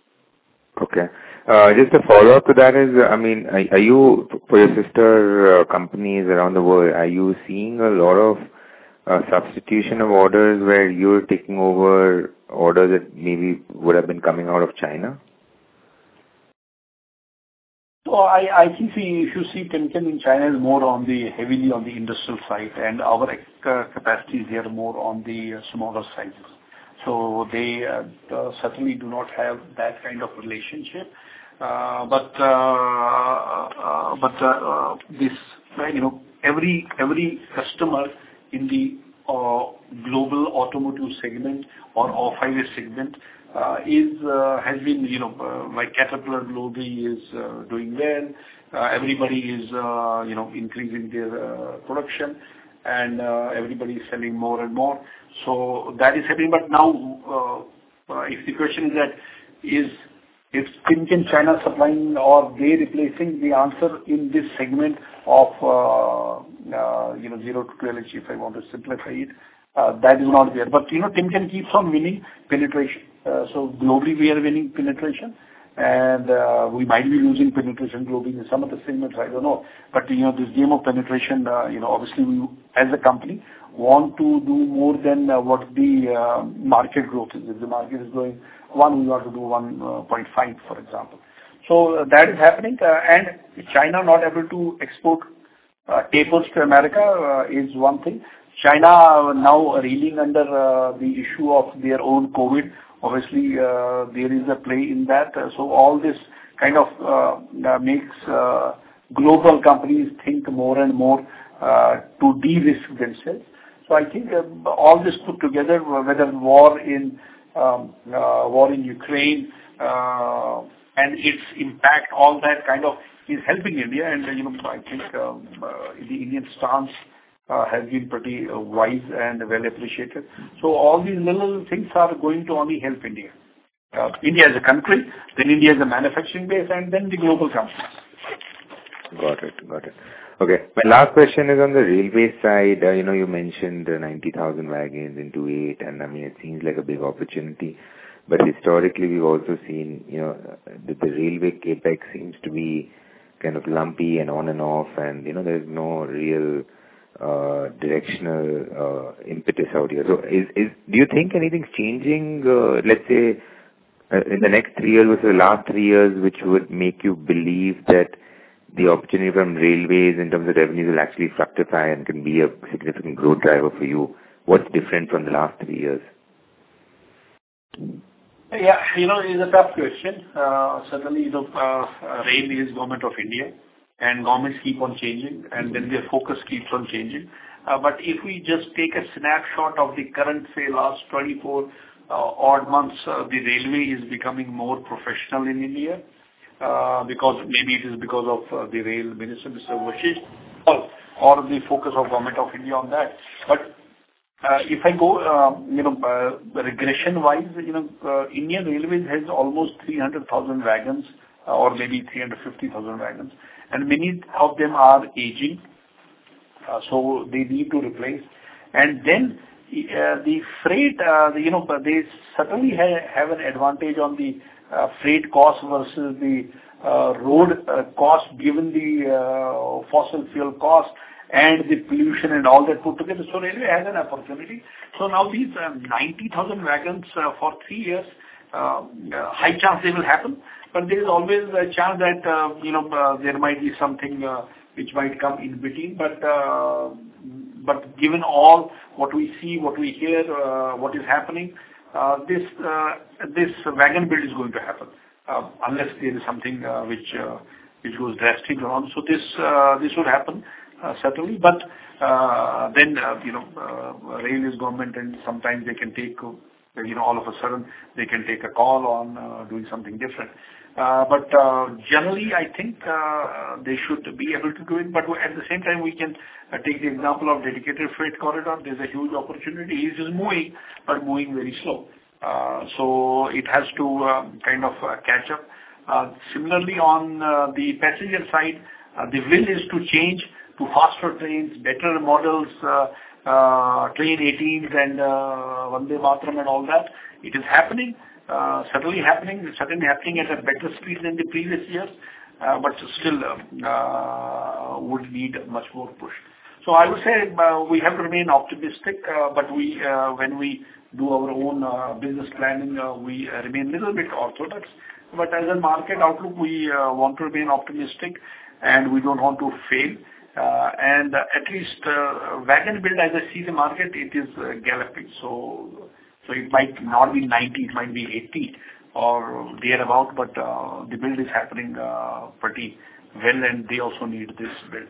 Okay. Uh, just a follow-up to that is, I mean, are, are you, for your sister uh, companies around the world, are you seeing a lot of uh, substitution of orders where you're taking over orders that maybe would have been coming out of China? So I, I think if you see Timken in China is more on the heavily on the industrial side, and our uh, capacity is here more on the uh, smaller sizes. So they uh, uh, certainly do not have that kind of relationship. Uh, but uh, uh, but uh, this you know every every customer in the uh, global automotive segment or off-highway segment Uh, is uh, has been, you know, uh, like Caterpillar globally is uh, doing well. Uh, everybody is, uh, you know, increasing their uh, production, and uh, everybody is selling more and more. So that is happening. But now, uh, uh, if the question is that is is Timken China supplying or they replacing, the answer in this segment of uh, uh, you know zero to twelve inch, if I want to simplify it, uh, that is not there. But you know, Timken keeps on winning penetration. Uh, so globally we are winning penetration, and uh, we might be losing penetration globally in some of the segments, I don't know. But you know, this game of penetration, uh, you know, obviously we as a company want to do more than uh, what the uh, market growth is. If the market is growing one, we want to do one point five, for example. So uh, that is happening, uh, and China not able to export uh, tapers to America uh, is one thing. China now reeling under uh, the issue of their own COVID. Obviously, uh, there is a play in that. Uh, so all this kind of uh, uh, makes uh, global companies think more and more uh, to de-risk themselves. So I think uh, all this put together, whether war in um, uh, war in Ukraine uh, and its impact, all that kind of is helping India. And uh, you know, I think um, uh, the Indian stance Uh, has been pretty uh, wise and well appreciated. So all these little things are going to only help India. Uh, India as a country, then India as a manufacturing base, and then the global companies. Got it, got it. Okay, my last question is on the railway side. Uh, you know, you mentioned uh, ninety thousand wagons into eight, and I mean, it seems like a big opportunity. But historically, we've also seen, you know, that the railway capex seems to be kind of lumpy and on and off, and, you know, there's no real Uh, directional uh, impetus out here. So, is is do you think anything's changing? Uh, let's say uh, in the next three years versus the last three years, which would make you believe that the opportunity from railways in terms of revenues will actually fructify and can be a significant growth driver for you? What's different from the last three years? Yeah, you know, it's a tough question. Uh, certainly, you know, uh, rail is government of India. and governments keep on changing, and then their focus keeps on changing. Uh, but if we just take a snapshot of the current, say, last twenty-four uh, odd months, uh, the railway is becoming more professional in India, uh, because maybe it is because of uh, the rail minister, Mister Vashish, or, or the focus of government of India on that. But uh, if I go, uh, you know, uh, regression-wise, you know, uh, Indian Railways has almost three hundred thousand wagons, uh, or maybe three hundred fifty thousand wagons, and many of them are aging. Uh, so they need to replace. And then uh, the freight, uh, the, you know, they certainly ha- have an advantage on the uh, freight cost versus the uh, road uh, cost, given the uh, fossil fuel cost and the pollution and all that put together. So railway has an opportunity. So now these uh, ninety thousand wagons uh, for three years, uh, uh, high chance they will happen. But there is always a chance that, uh, you know, uh, there might be something uh, which might come in between, but uh, but given all what we see, what we hear, uh, what is happening, uh, this uh, this wagon build is going to happen, uh, unless there is something uh, which uh, which goes drastic wrong. So this uh, this would happen uh, certainly, but uh, then uh, you know, uh, rail is government, and sometimes they can take, uh, you know, all of a sudden they can take a call on uh, doing something different. Uh, but uh, generally, I think uh, they should be able to do it. But at the same time, we can uh, take the example of dedicated freight corridor. There's a huge opportunity. It is moving, but moving very slow. Uh, so it has to um, kind of uh, catch up. Uh, similarly, on uh, the passenger side, uh, the will is to change to faster trains, better models, uh, uh, train eighteens and uh, Vande Mataram and all that. It is happening. Uh, certainly happening, certainly happening at a better speed than the previous years, uh, but still uh, uh, would need much more push. So I would say uh, we have to remain optimistic, uh, but we, uh, when we do our own uh, business planning, uh, we uh, remain a little bit orthodox. But as a market outlook, we uh, want to remain optimistic, and we don't want to fail. Uh, and uh, at least uh, wagon build, as I see the market, it is uh, galloping. So. So it might not be ninety, it might be eighty or thereabout, but uh, the build is happening uh, pretty well, and they also need this build.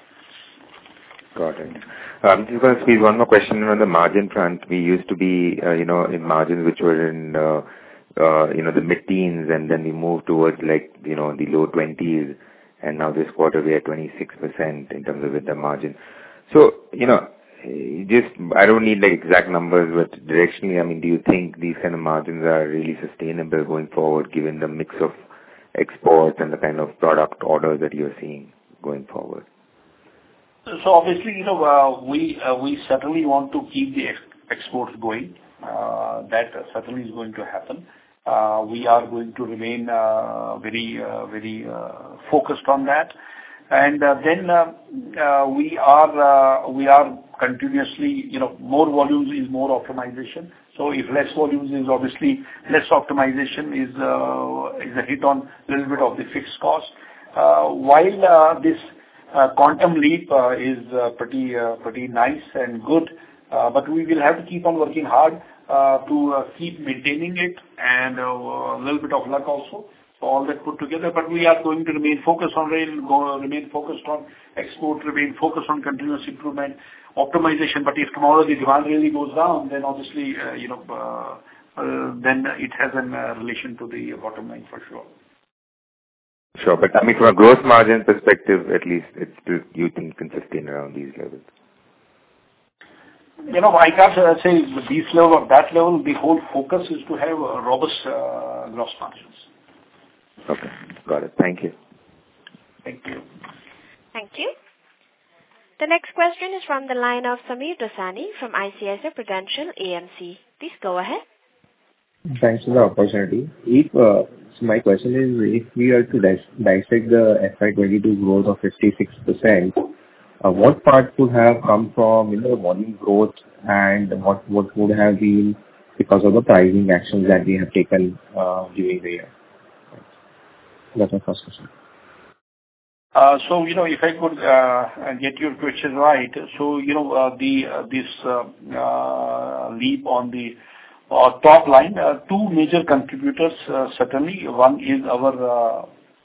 Got it. Um, just going to squeeze one more question on the margin front. We used to be, uh, you know, in margins which were in, uh, uh, you know, the mid-teens, and then we moved towards like, you know, the low twenties, and now this quarter we are twenty-six percent in terms of the margin. So, you know, just, I don't need like exact numbers, but directionally, I mean, do you think these kind of margins are really sustainable going forward, given the mix of exports and the kind of product orders that you're seeing going forward? So obviously, you know, uh, we uh, we certainly want to keep the ex- exports going. Uh, that uh, certainly is going to happen. Uh, we are going to remain uh, very, uh, very uh, focused on that. And uh, then uh, uh, we are uh, we are continuously, you know, more volumes is more optimization. So if less volumes is obviously less optimization is uh, is a hit on a little bit of the fixed cost. Uh, while uh, this uh, quantum leap uh, is uh, pretty uh, pretty nice and good, uh, but we will have to keep on working hard uh, to uh, keep maintaining it, and uh, a little bit of luck also. So all that put together, but we are going to remain focused on rail, go, remain focused on export, remain focused on continuous improvement, optimization. But if tomorrow the demand really goes down, then obviously, uh, you know, uh, uh, then it has a uh, relation to the bottom line for sure. Sure, but I mean, from a gross margin perspective, at least, it's still, you think, can sustain around these levels? You know, I can't uh, say these level or that level. The whole focus is to have uh, robust uh, gross margins. Okay, got it. Thank you. Thank you. Thank you. The next question is from the line of Sameer Dosani from I C I C I Prudential A M C. Please go ahead. Thanks for the opportunity. If uh, so my question is, if we are to dis- dissect the F Y twenty-two growth of fifty-six percent, uh, what part would have come from, you know, volume growth, and what what would have been because of the pricing actions that we have taken uh, during the year? That's my first question. Uh, so, you know, if I could uh, get your question right, so, you know, uh, the uh, this uh, uh, leap on the uh, top line, uh, two major contributors, uh, certainly. One is our uh,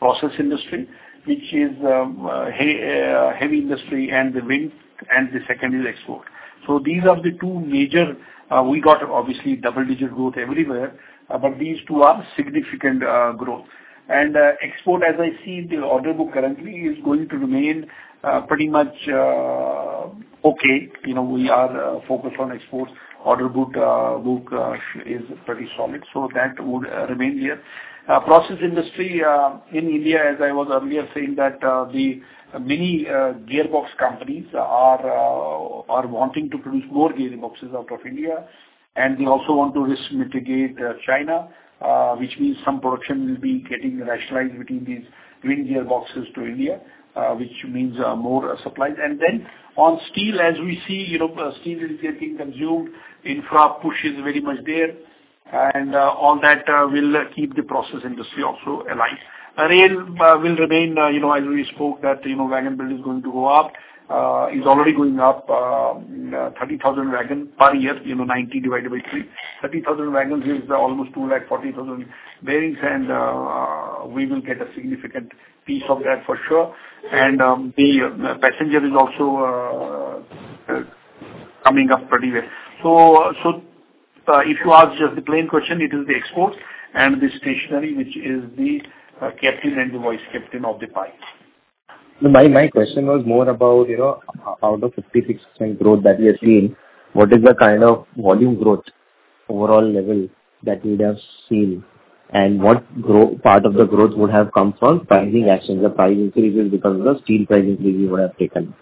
process industry, which is um, uh, he, uh, heavy industry, and the wind, and the second is export. So these are the two major. Uh, we got obviously double-digit growth everywhere, uh, but these two are significant uh, growth. And uh, export, as I see, the order book currently is going to remain uh, pretty much uh, okay. You know, we are uh, focused on exports. Order book uh, book uh, is pretty solid, so that would uh, remain here. Uh, process industry uh, in India, as I was earlier saying, that uh, the many uh, gearbox companies are uh, are wanting to produce more gearboxes out of India, and they also want to risk mitigate uh, China, uh, which means some production will be getting rationalized between these wind gearboxes to India, uh, which means uh, more uh, supplies. And then on steel, as we see, you know, uh, steel is getting consumed, infra push is very much there, and uh, all that uh, will uh, keep the process industry also alive. Uh, rail uh, will remain, uh, you know, as we spoke, that, you know, wagon build is going to go up, uh, is already going up, uh, uh, thirty thousand wagon per year, you know, ninety divided by three. thirty thousand wagons is uh, almost two lakh forty thousand bearings, and uh, we will get a significant piece of that for sure. And um, the uh, passenger is also uh, uh, coming up pretty well. So, so uh, if you ask just the plain question, it is the exports and the stationery, which is the Uh, captain and the vice captain of the pie. My my question was more about, you know, out of fifty-six percent growth that we have seen, what is the kind of volume growth overall level that we would have seen, and what grow, part of the growth would have come from pricing actions, the price increases because of the steel price increase we would have taken?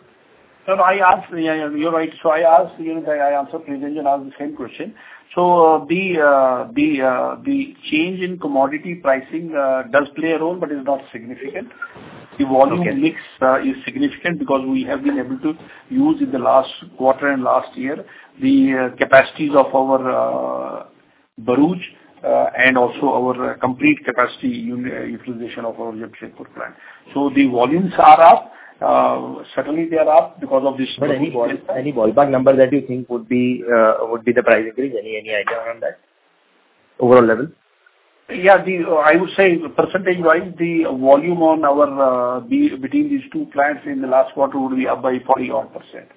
So I asked, yeah, you're right. So I asked, you know, I answered Priyanjan and asked the same question. So uh, the uh, the uh, the change in commodity pricing uh, does play a role, but is not significant. The volume okay. mix uh, is significant because we have been able to use in the last quarter and last year the uh, capacities of our uh, Bharuch uh, and also our uh, complete capacity utilization of our Jamshedpur plant. So the volumes are up. Uh, certainly they are up because of this. But any ball, any ballpark number that you think would be uh, would be the price increase? Any any idea on that overall level? Yeah, the uh, I would say percentage wise, the volume on our uh, the, between these two plants in the last quarter would be up by forty odd percent.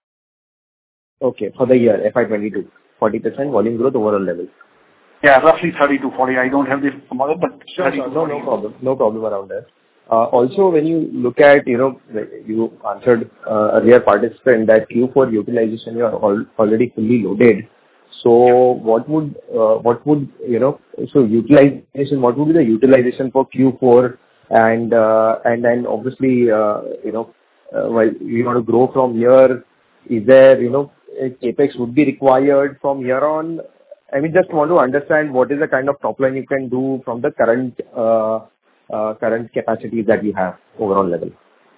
Okay, for the year F Y twenty-two, forty percent volume growth overall level. Yeah, roughly thirty to forty. I don't have the model, but sure, sure. no no problem, no problem around that. Uh, also, when you look at, you know, you answered uh, earlier participant that Q four utilization you are al already fully loaded. So what would, uh, what would, you know, so utilization, what would be the utilization for Q four? And, uh, and then obviously, uh, you know, uh, while you want to grow from here, is there, you know, CapEx would be required from here on? I mean, just want to understand what is the kind of top line you can do from the current, uh, Uh, current capacities that you have overall level?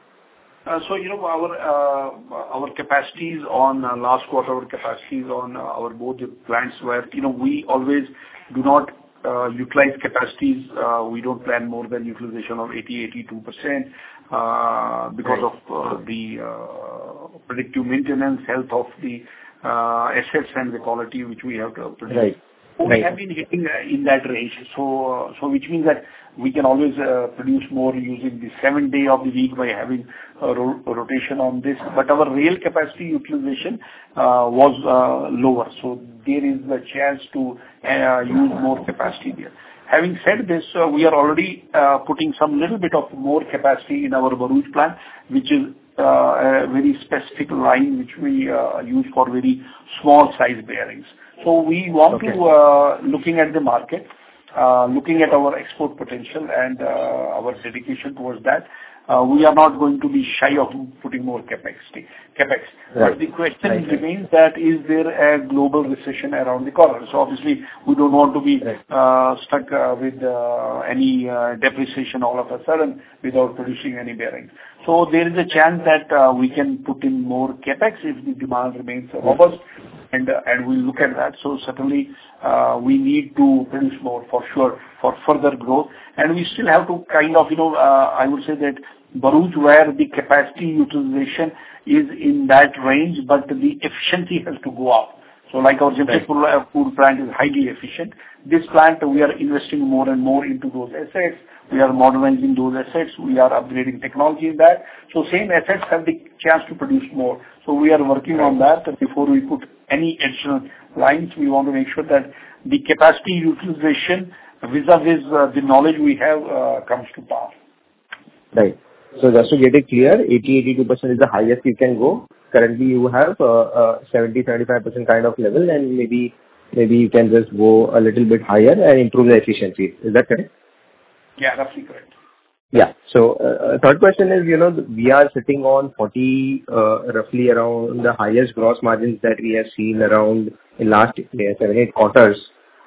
Uh, so, you know, our uh, our capacities on uh, last quarter, our capacities on uh, our both the plants where, you know, we always do not uh, utilize capacities. Uh, we don't plan more than utilization of eighty, eighty-two percent uh, because right. of uh, the uh, predictive maintenance, health of the uh, assets and the quality which we have to produce. Right. So right. we have been hitting uh, in that range. So, uh, so which means that we can always uh, produce more using the seventh day of the week by having a ro rotation on this. But our rail capacity utilization uh, was uh, lower. So there is a chance to uh, use more capacity there. Having said this, uh, we are already uh, putting some little bit of more capacity in our Bharuch plant, which is uh, a very specific line which we uh, use for very small size bearings. So we want okay. to, uh, looking at the market, uh, looking at our export potential and uh, our dedication towards that, uh, we are not going to be shy of putting more capex. capex. Right. But the question right. remains that is there a global recession around the corner? So obviously we don't want to be right. uh, stuck uh, with uh, any uh, depreciation all of a sudden without producing any bearings. So there is a chance that uh, we can put in more capex if the demand remains robust, and uh, and we'll look at that. So certainly uh, we need to produce more for sure for further growth, and we still have to kind of, you know, uh, I would say that Bharuch, where the capacity utilization is in that range, but the efficiency has to go up. So like our Jamshedpur plant is highly efficient. This plant, we are investing more and more into those assets, We are modernizing those assets. We are upgrading technology in that. So same assets have the chance to produce more. So we are working on that. And before we put any additional lines, we want to make sure that the capacity utilization vis-a-vis uh, the knowledge we have uh, comes to pass. Right. So just to get it clear, eighty to eighty-two percent is the highest you can go. Currently, you have uh, uh, seventy to seventy-five percent kind of level, and maybe maybe you can just go a little bit higher and improve the efficiency. Is that correct? Yeah, roughly correct. Yeah. So uh, third question is, you know, we are sitting on forty, uh, roughly around the highest gross margins that we have seen around in last yeah, seven, eight quarters.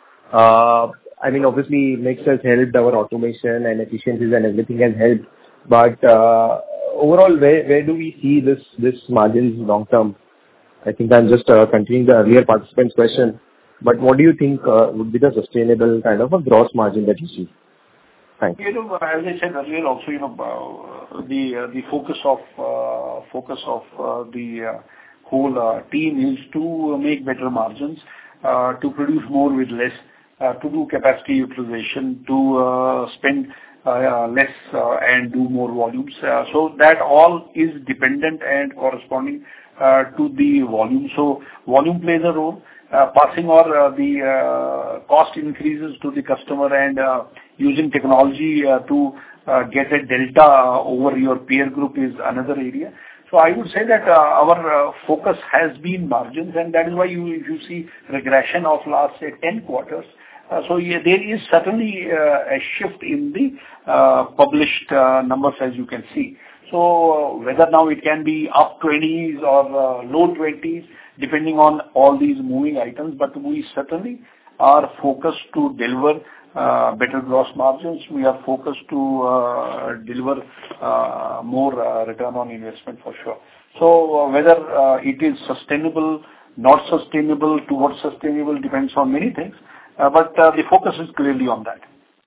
Uh, I mean, obviously, mix has helped, our automation and efficiencies and everything has helped. But uh, overall, where where do we see this this margins long term? I think I'm just uh, continuing the earlier participant's question. But what do you think uh, would be the sustainable kind of a gross margin that you see? Thanks. You know, as I said earlier, also, you know, uh, the uh, the focus of uh, focus of uh, the uh, whole uh, team is to make better margins, uh, to produce more with less, uh, to do capacity utilization, to uh, spend uh, less uh, and do more volumes. Uh, so that all is dependent and corresponding uh, to the volume. So volume plays a role. Uh, passing on uh, the uh, cost increases to the customer and uh, using technology uh, to uh, get a delta uh, over your peer group is another area. So I would say that uh, our uh, focus has been margins, and that is why you you see regression of last say ten quarters. Uh, so yeah, there is certainly uh, a shift in the uh, published uh, numbers, as you can see. So uh, whether now it can be up twenties or uh, low twenties, depending on all these moving items, but we certainly are focused to deliver uh, better gross margins. We are focused to uh, deliver uh, more uh, return on investment for sure. So uh, whether uh, it is sustainable, not sustainable, towards sustainable depends on many things, uh, but uh, the focus is clearly on that.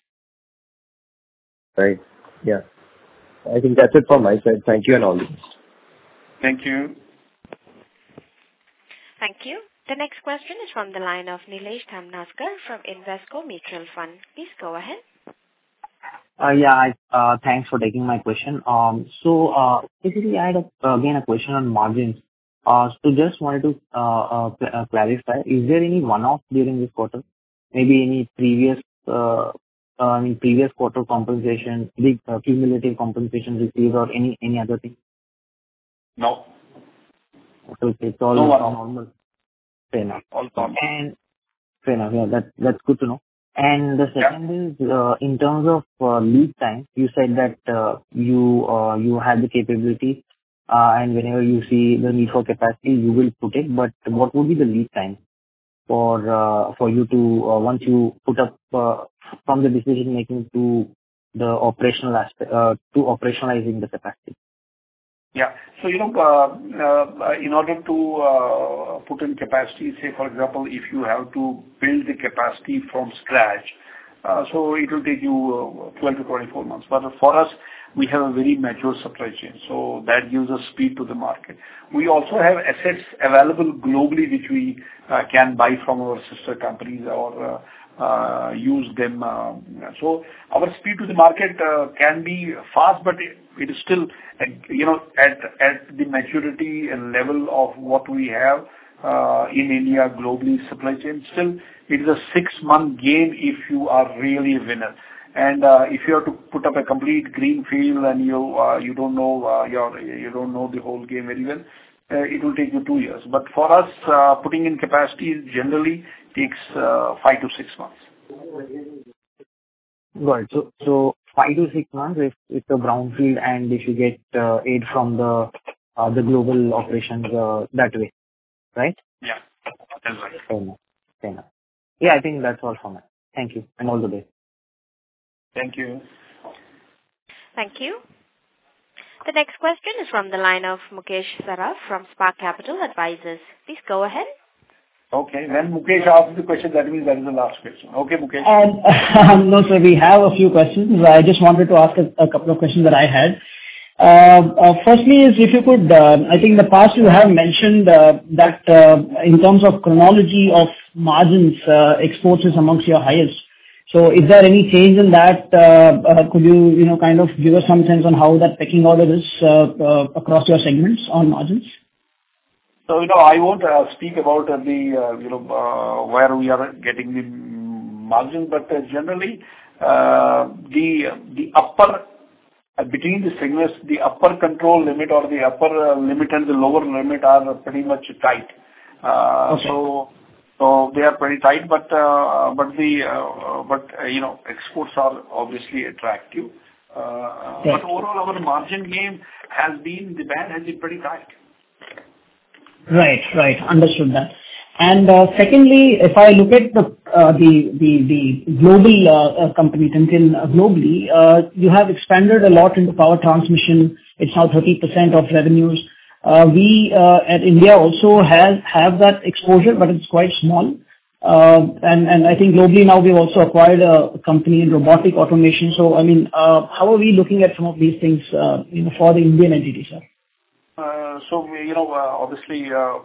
Right. Yeah. I think that's it from my side. Thank you and all the best. Thank you. Thank you. The next question is from the line of Nilesh Thamnaskar from Invesco Mutual Fund. Please go ahead. Uh, yeah, I, uh, thanks for taking my question. Um, so uh, basically, I had a, again a question on margins. Uh, so just wanted to uh, uh, uh, clarify: is there any one-off during this quarter? Maybe any previous, uh, uh, I mean, previous quarter compensation, big uh, cumulative compensation received, or any any other thing? No. So it's all no normal. Fair enough. All normal. And fair enough. Yeah, that that's good to know. And the second yeah. is uh, in terms of uh, lead time. You said that uh, you uh, you have the capability, uh, and whenever you see the need for capacity, you will put it. But what would be the lead time for uh, for you to uh, once you put up uh, from the decision making to the operational aspect uh, to operationalizing the capacity? Yeah. So, you know, uh, uh, in order to uh, put in capacity, say, for example, if you have to build the capacity from scratch, uh, so it will take you uh, twelve to twenty-four months. But for us, we have a very mature supply chain, so that gives us speed to the market. We also have assets available globally, which we uh, can buy from our sister companies or uh, uh, use them. Uh, so our speed to the market uh, can be fast, but it, it is still, uh, you know, at at the maturity and level of what we have uh, in India globally supply chain. Still, it is a six-month game if you are really a winner. And uh, if you have to put up a complete green field and you uh, you don't know uh, your you don't know the whole game very well, uh, it will take you two years. But for us, uh, putting in capacity generally takes uh, five to six months. Right. So so five to six months if it's a brownfield and if you get uh, aid from the uh, the global operations uh, that way, right? Yeah, that's right. Fair enough. Fair enough. Yeah, I think that's all for me. Thank you and all the best. Thank you. Thank you. The next question is from the line of Mukesh Saraf from Spark Capital Advisors. Please go ahead. Okay. When Mukesh asks the question, that means that is the last question. Okay, Mukesh. Um, no, sir, we have a few questions. I just wanted to ask a, a couple of questions that I had. Uh, uh, firstly is if you could, uh, I think in the past you have mentioned uh, that uh, in terms of chronology of margins, uh, exports is amongst your highest. So is there any change in that? Uh, uh, could you, you know, kind of give us some sense on how that pecking order is uh, uh, across your segments on margins? So, you know, I won't uh, speak about uh, the, uh, you know, uh, where we are getting the margin, but uh, generally, uh, the the upper, uh, between the segments, the upper control limit or the upper uh, limit and the lower limit are pretty much tight. Uh, Okay. So, so they are pretty tight, but, uh, but the, uh, but, uh, you know, exports are obviously attractive. Uh, Right. But overall, our margin game has been, the band has been pretty tight. Right. Right. Understood that. And uh, secondly, if I look at the uh, the the the global uh, uh, company, Timken uh, globally, uh, you have expanded a lot into power transmission. It's now thirty percent of revenues. Uh, We uh, at India also have have that exposure, but it's quite small. Uh, And and I think globally now we've also acquired a company in robotic automation. So, I mean, uh, how are we looking at some of these things, uh, you know, for the Indian entity, sir? Uh, So, you know, uh, obviously, uh,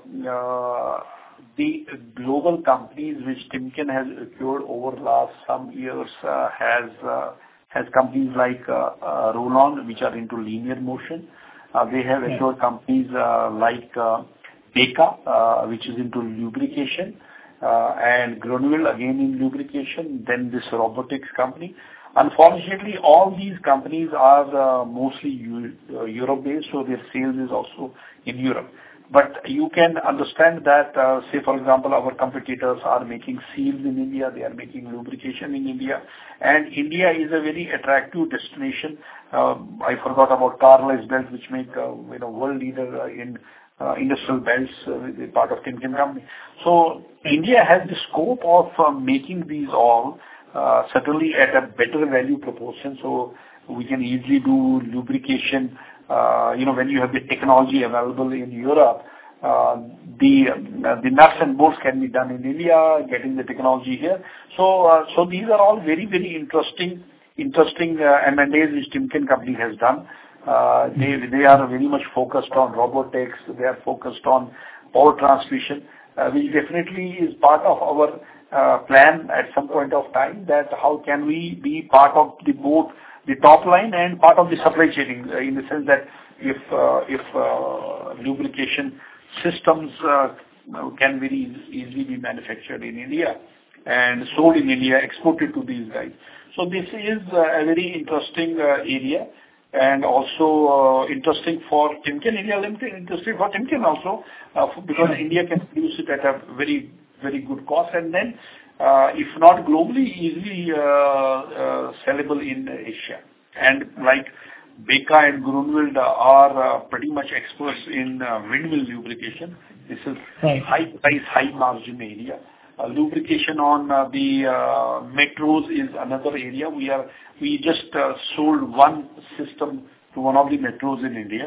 uh, the global companies which Timken has acquired over the last some years uh, has uh, has companies like uh, uh, Rollon, which are into linear motion. Uh, They have Right. acquired companies uh, like uh, Beka, uh, which is into lubrication, uh, and Grunwald, again in lubrication, then this robotics company. Unfortunately, all these companies are uh, mostly Eu- uh, Europe-based, so their sales is also in Europe. But you can understand that, uh, say, for example, our competitors are making seals in India, they are making lubrication in India, and India is a very attractive destination. Uh, I forgot about Carlisle Belt, which make, uh, you know, world leader uh, in uh, industrial belts, uh, the part of Timken company. So India has the scope of uh, making these all, uh, certainly at a better value proportion, so we can easily do lubrication. Uh, you know, when you have the technology available in Europe, uh, the uh, the nuts and bolts can be done in India, getting the technology here. So, uh, so these are all very, very interesting, interesting uh, M and As which Timken company has done. Uh, they they are very much focused on robotics. They are focused on power transmission, uh, which definitely is part of our uh, plan at some point of time. That how can we be part of the both the top line and part of the supply chain, uh, in the sense that if uh, if uh, lubrication systems uh, can very easily be manufactured in India and sold in India, exported to these guys. So this is uh, a very interesting uh, area, and also uh, interesting for Timken India Limited, interesting for Timken also, uh, because India can produce it at a very, very good cost, and then Uh, if not globally, easily uh, uh, sellable in Asia. And like Beka and Grunwald are uh, pretty much experts in uh, windmill lubrication. This is Right. high price, high margin area. Uh, lubrication on uh, the uh, metros is another area. We are we just uh, sold one system to one of the metros in India.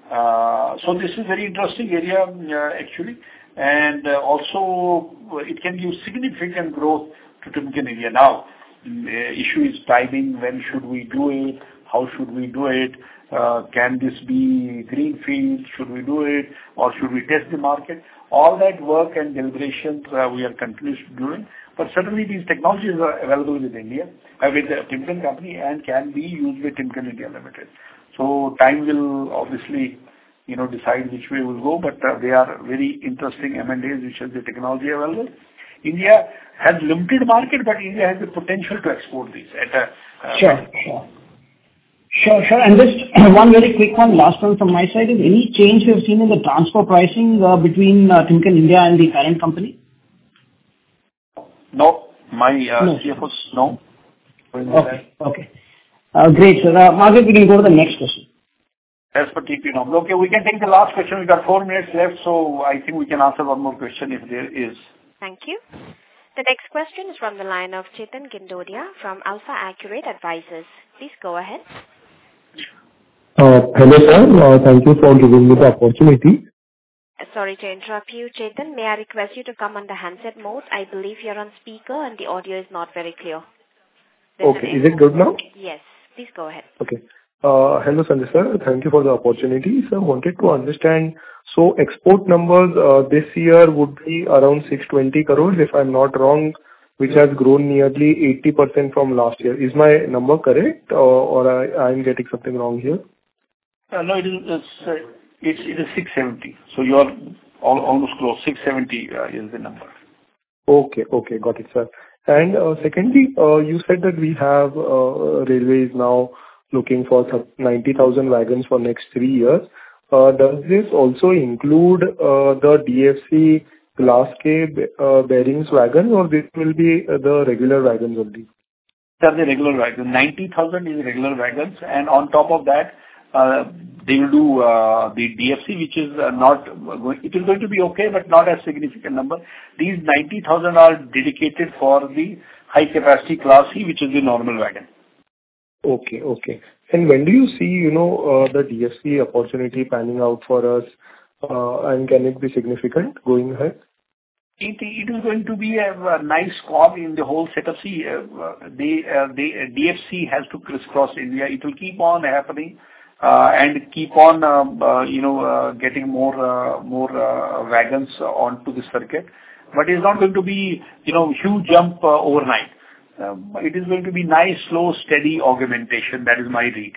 Uh, so this is very interesting area uh, actually. And uh, also it can give significant growth to Timken India. Now, the issue is timing. When should we do it? How should we do it? Uh, can this be greenfield? Should we do it? Or should we test the market? All that work and deliberations uh, we are continuously doing. But certainly these technologies are available with India, uh, with the Timken company, and can be used with Timken India Limited. So time will obviously, you know, decide which way we'll go, but uh, they are very interesting M and As which has the technology available. India has limited market, but India has the potential to export these at a... Uh, Sure, sure. Sure, sure. And just one very quick one, last one from my side. Is any change you have seen in the transfer pricing uh, between uh, Timken India and the parent company? No, my uh, No. C F O, no. Okay, okay. Uh, Great, sir. Uh, Margaret, we can go to the next question. As per T P norm. Okay, we can take the last question. We've got four minutes left, so I think we can answer one more question if there is. Thank you. The next question is from the line of Chetan Gindodia from Alpha Accurate Advisors. Please go ahead. Uh, hello, sir. Uh, thank you for giving me the opportunity. Uh, Sorry to interrupt you, Chetan. May I request you to come on the handset mode? I believe you're on speaker and the audio is not very clear. There's Okay, an is it good now? Yes, please go ahead. Okay. Uh, hello, Sanjay sir. Thank you for the opportunity. Sir, wanted to understand, so export numbers uh, this year would be around six hundred twenty crores. If I'm not wrong, which has grown nearly eighty percent from last year. Is my number correct, or, or I, I'm getting something wrong here? Uh, no, it is it's, uh, it's, it is six seventy. So you are all, almost close. six seventy uh, is the number. Okay, okay, got it, sir. And uh, secondly, uh, you said that we have uh, railways now looking for ninety thousand wagons for next three years. Uh, does this also include uh, the D F C glass K uh, bearings wagons, or this will be uh, the regular wagons only? They're the regular wagons. ninety thousand is regular wagons, and on top of that, uh, they will do uh, the D F C, which is uh, not going. It is going to be okay, but not a significant number. These ninety thousand are dedicated for the high capacity Class C, which is the normal wagon. Okay, okay. And when do you see, you know, uh, the D F C opportunity panning out for us, uh, and can it be significant going ahead? It, it is going to be a, a nice cog in the whole setup. See, uh, they, uh, they, uh, D F C has to crisscross India. It will keep on happening. Uh, and keep on, uh, uh, you know, uh, getting more uh, more uh, wagons onto the circuit. But it's not going to be, you know, huge jump uh, overnight. Um, it is going to be nice, slow, steady augmentation. That is my read.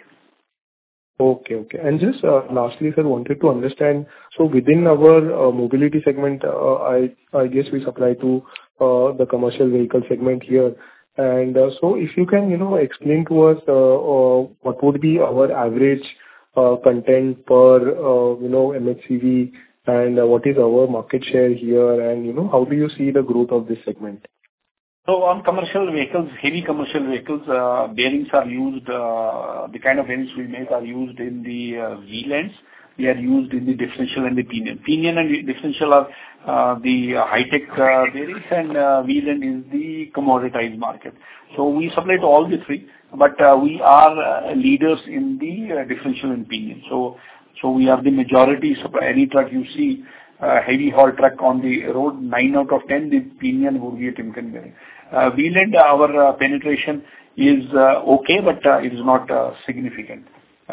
Okay, okay. And just uh, lastly, sir, wanted to understand, so within our uh, mobility segment, uh, I I guess we supply to uh, the commercial vehicle segment here. And uh, so if you can, you know, explain to us uh, uh, what would be our average uh, content per, uh, you know, M H C V, and uh, what is our market share here, and, you know, how do you see the growth of this segment? So on commercial vehicles, heavy commercial vehicles, uh, bearings are used, uh, the kind of bearings we make are used in the uh, wheel ends. They are used in the differential and the pinion. Pinion and differential are uh, the uh, high-tech uh, bearings, and uh, wheel end is the commoditized market. So we supply to all the three, but uh, we are uh, leaders in the uh, differential and pinion. So, so we are the majority supply. Any truck you see, uh, heavy haul truck on the road, nine out of ten, the pinion would be a Timken bearing. Uh, wheel end, our uh, penetration is uh, okay, but uh, it is not uh, significant.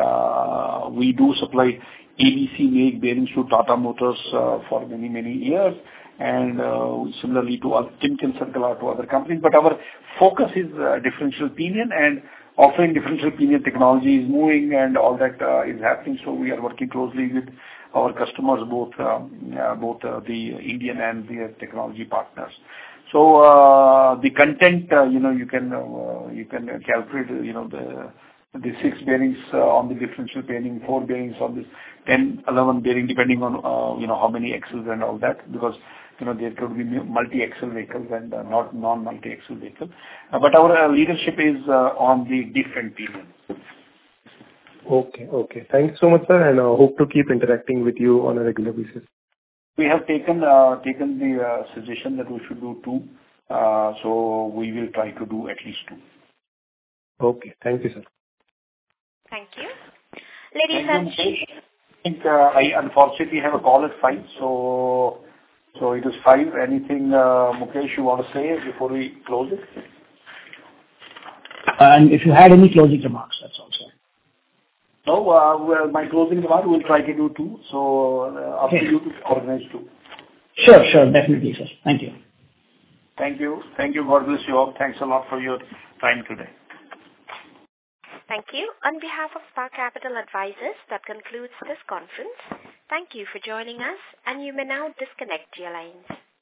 Uh, we do supply A B C make bearings to Tata Motors uh, for many, many years, and uh, similarly to Timken Circular to other companies. But our focus is uh, differential pinion, and offering differential pinion technology is moving, and all that uh, is happening. So we are working closely with our customers, both um, uh, both uh, the Indian and the technology partners. So uh, the content, uh, you know, you can uh, you can calculate, you know, the the six bearings uh, on the differential bearing, four bearings on this ten, eleven bearing, depending on, uh, you know, how many axles and all that, because, you know, there could be multi-axle vehicles and uh, not non-multi-axle vehicles. Uh, but our uh, leadership is uh, on the different pinion. Okay, okay. Thank you so much, sir, and I uh, hope to keep interacting with you on a regular basis. We have taken uh, taken the uh, suggestion that we should do two, uh, so we will try to do at least two. Okay, thank you, sir. Thank you. Ladies and gentlemen, I think uh, I unfortunately have a call at five, so so it is five. Anything, uh, Mukesh, you want to say before we close it? And if you had any closing remarks, that's also. No, uh, well, my closing remark, we'll try to do two, so uh, up okay. to you to organize two. Sure, sure, definitely, sir. Thank you. Thank you. Thank you. God bless you all. Thanks a lot for your time today. Thank you. On behalf of Spark Capital Advisors, that concludes this conference. Thank you for joining us, and you may now disconnect your lines.